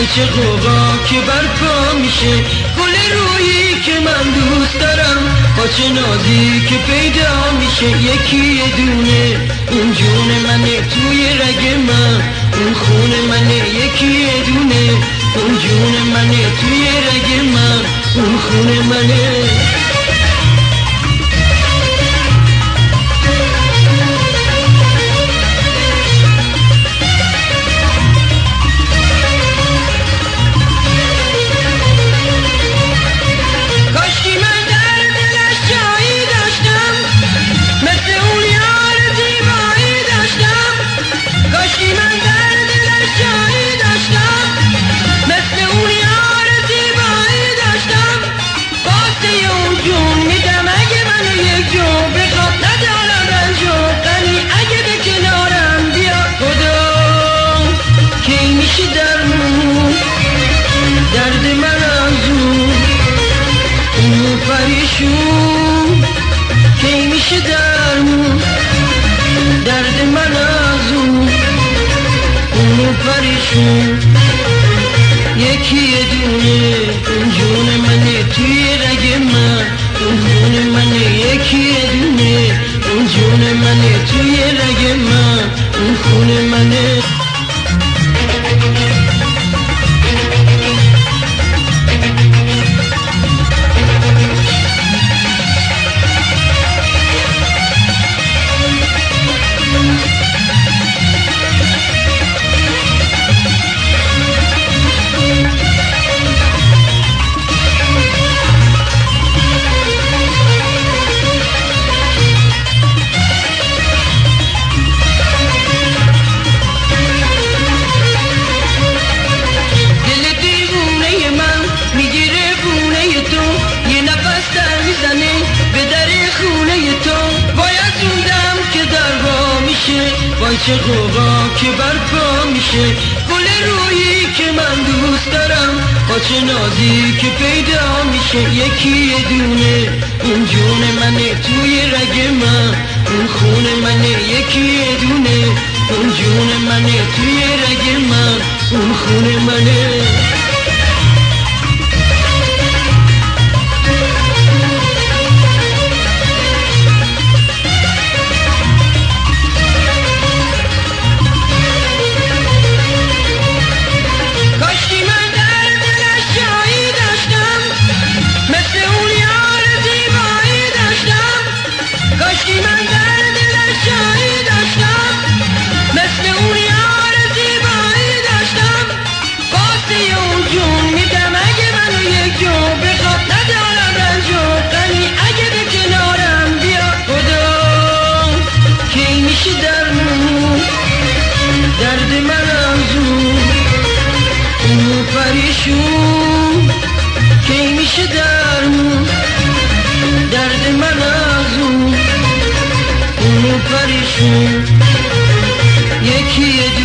چه غوغا که برپا میشه، گل رویی که من دوست دارم با چه نازی که پیدا میشه. یکی یه دونه اون جون منه توی رگ من، اون خون منه. یکی یه دونه اون جون منه توی رگ من، اون خون منه. درد من از اون پریشون کی میشه درمون، درد من از اون پریشون. یکی یه دونه اون جون منه توی رگ من، اون خون منه. یکی یه دونه اون جون منه توی رگ من، اون خون منه. وای چه غوغا که برپا میشه، گل رویی که من دوست دارم با چه نازی که پیدا میشه. یکی یه دونه اون جون منه توی رگ من، اون خون منه. یکی یه دونه اون جون منه توی رگ من، اون خون منه. درد من از اون پریشون کی میشه درمون، درد من از اون پریشون. یکی